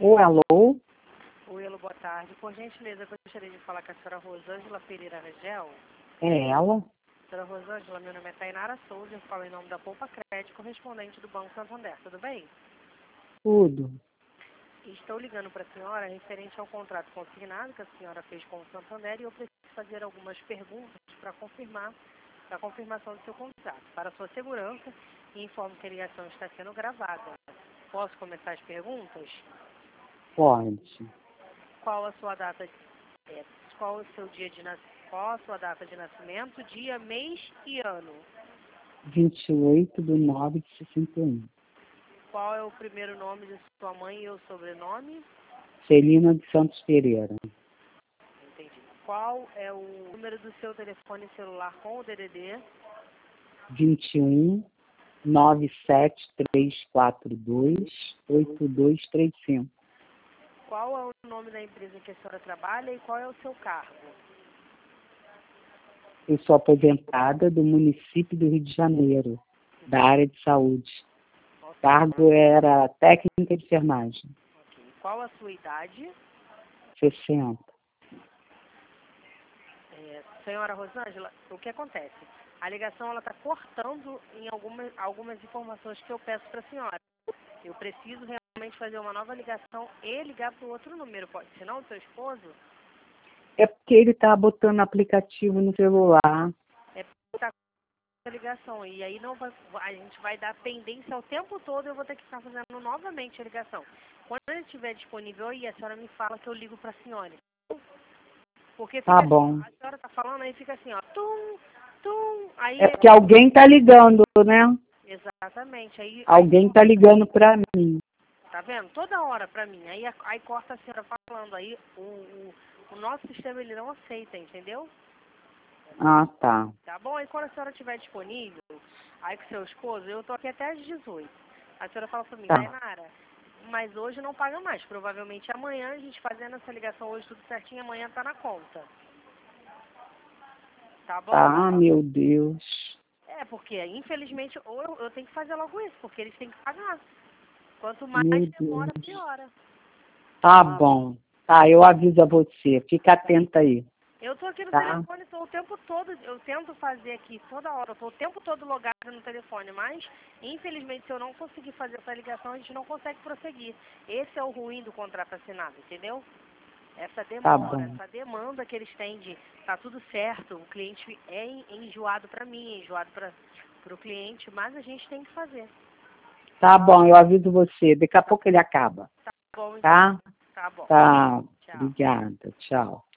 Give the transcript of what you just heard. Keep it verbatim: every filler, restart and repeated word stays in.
Oi, alô? Oi, alô, boa tarde. Por gentileza, eu gostaria de falar com a senhora Rosângela Pereira Rangel. É ela? Senhora Rosângela, meu nome é Tainara Souza, eu falo em nome da Poupa Crédito, correspondente do Banco Santander, tudo bem? Tudo. Estou ligando para a senhora referente ao contrato consignado que a senhora fez com o Santander e eu preciso fazer algumas perguntas para confirmar a confirmação do seu contrato. Para sua segurança, informo que a ligação está sendo gravada. Posso começar as perguntas? Pode. Qual a sua data, é, qual o seu dia de nascimento? Qual a sua data de nascimento, dia, mês e ano? vinte e oito de nove de sessenta e um. Qual é o primeiro nome de sua mãe e o sobrenome? Celina de Santos Pereira. Entendi. Qual é o número do seu telefone celular com o D D D? vinte e um, nove sete três quatro dois, oito dois três cinco. Qual é o nome da empresa que a senhora trabalha e qual é o seu cargo? Eu sou aposentada do município do Rio de Janeiro, da área de saúde. O cargo era técnica de enfermagem. Ok. Qual a sua idade? sessenta. É, senhora Rosângela, o que acontece? A ligação ela está cortando em algumas, algumas informações que eu peço para a senhora. Eu preciso realmente fazer uma nova ligação e ligar para o outro número. Pode ser não, do seu esposo? É porque ele está botando aplicativo no celular. É para a ligação. E aí não vai, a gente vai dar pendência o tempo todo, eu vou ter que ficar fazendo novamente a ligação. Quando ele estiver disponível aí, a senhora me fala que eu ligo para a senhora. Porque fica Tá assim, bom. a senhora tá falando, aí fica assim, ó, tum, tum, aí... É porque alguém está ligando, né? Exatamente, aí... Alguém está ligando para mim. Tá vendo? Toda hora pra mim. Aí, aí corta a senhora falando. Aí o, o, o nosso sistema ele não aceita, entendeu? Ah, tá. Tá bom? Aí quando a senhora estiver disponível, aí com seu esposo, eu tô aqui até às dezoito. A senhora fala pra mim, Tá. Tainara, mas hoje não paga mais. Provavelmente amanhã, a gente fazendo essa ligação hoje tudo certinho, amanhã tá na conta. Tá bom? Ah, meu Deus. É, porque infelizmente ou eu, eu tenho que fazer logo isso, porque eles têm que pagar. Quanto mais Meu demora, Deus. piora. Tá bom. Tá, eu aviso a você. Fica atenta aí. Eu tô aqui no Tá? telefone, tô o tempo todo, eu tento fazer aqui toda hora, eu tô o tempo todo logada no telefone, mas infelizmente se eu não conseguir fazer essa ligação, a gente não consegue prosseguir. Esse é o ruim do contrato assinado, entendeu? Essa Tá demora, bom. essa demanda que eles têm de tá tudo certo, o cliente é enjoado para mim, enjoado para o cliente, mas a gente tem que fazer. Tá bom, eu aviso você. Daqui a pouco ele acaba. Tá bom, então. Tá? Tá bom. Tá. Tchau. Obrigada. Tchau.